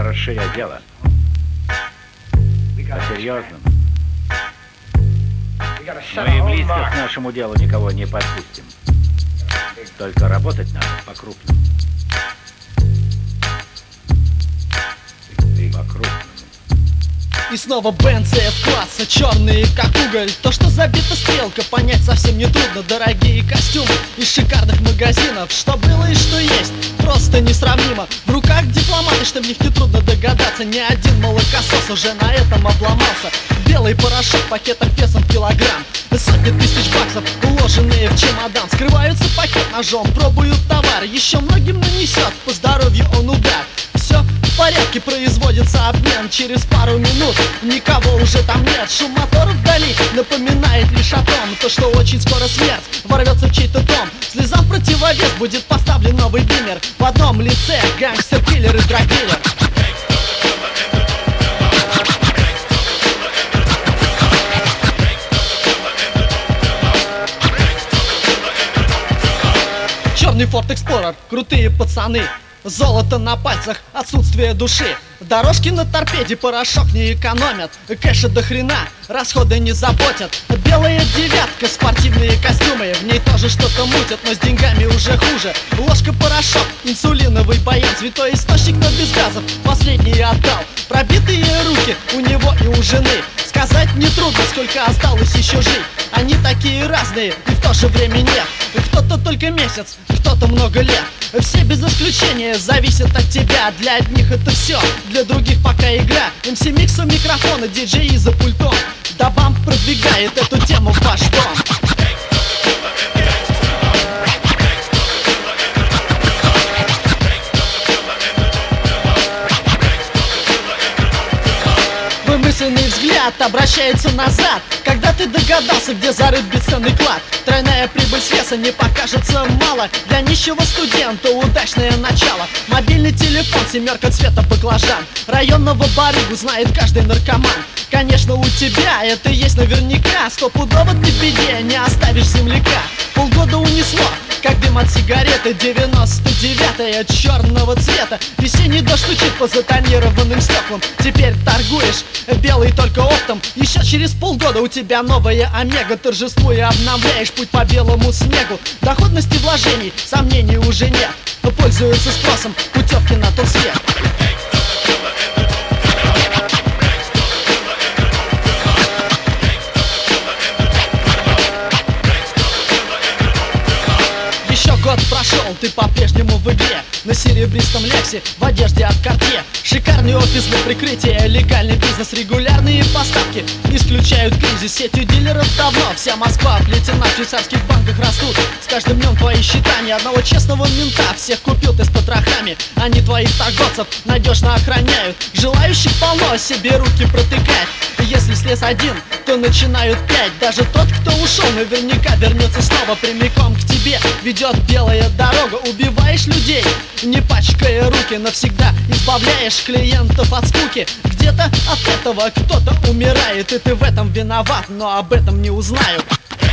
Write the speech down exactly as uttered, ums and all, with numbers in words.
расширять дело. По-серьезному. Мы и близко к нашему делу никого не подпустим. Только работать надо по-крупному. По-крупному. И снова Бен си эс-класса, черные как уголь. То, что забита стрелка, понять совсем не трудно. Дорогие костюмы из шикарных магазинов. Что было и что есть, просто несравнимо. В руках дипломаты, что в них не трудно догадаться. Ни один молокосос уже на этом обломался. Белый порошок, пакетов весом килограмм. Сотни тысяч баксов, уложенные в чемодан. Скрываются пакет ножом, пробуют товар. Еще многим нанесет по здоровью он удар. Все в порядке, производится обмен. Через пару минут никого уже там нет. Шум мотора вдали напоминает лишь о том, то, что очень скоро смерть ворвется в чей-то дом. Слезам в противовес будет поставлен новый диммер. В одном лице гангстер, киллер и драгдилер. Черный Ford Explorer, крутые пацаны. Золото на пальцах, отсутствие души. Дорожки на торпеде, порошок не экономят. Кэша до хрена, расходы не заботят. Белая девятка, спортивные костюмы. В ней тоже что-то мутят, но с деньгами уже хуже. Ложка порошок, инсулиновый баян. Святой источник, но без газов, последний отдал. Пробитые руки у него и у жены. Сказать нетрудно, сколько осталось еще жить. Они такие разные и в то же время нет. Кто-то только месяц, кто-то много лет. Все без исключения зависят от тебя. Для одних это все, для других пока игра. эм си Mix у микрофона, диджеи за пультом. Да бамп продвигает эту тему в ваш дом. Вымысленный взгляд обращается назад, когда ты догадался, где зарыт бесценный клад. Тройная прибыль с веса не покажется мало. Для нищего студента удачное начало. Мобильный телефон, семерка цвета баклажан. Районного барыгу знает каждый наркоман. Конечно, у тебя это есть наверняка. Стопудово ты в беде, не оставишь земляка. Полгода унесло, как дым от сигареты. Девяносто девятая черного цвета. Весенний дождь стучит по затонированным стеклам. Теперь торгуешь белый только оптом. Еще через полгода у тебя новая Омега. Торжествуя обновляешь путь по белому снегу. Доходности вложений, сомнений уже нет. Но пользуются спросом путевки на тот свет. Год прошел, ты по-прежнему в игре. На серебристом лексе, в одежде от Cartier. Шикарный офис на прикрытие, легальный бизнес, регулярные поставки исключают кризис. Сетью дилеров давно вся Москва оплетена. В швейцарских банках растут с каждым днем твои счета. Ни одного честного мента, всех купил ты с потрохами. Они твоих торговцев надежно охраняют. Желающих полно, себе руки протыкать. Если слез один, то начинают пять. Даже тот, кто ушел, наверняка вернется снова. Прямиком к тебе ведет белая дорога. Убиваешь людей, не пачкая руки. Навсегда избавляешь клиентов от скуки. Где-то от этого кто-то умирает, и ты в этом виноват, но об этом не узнают.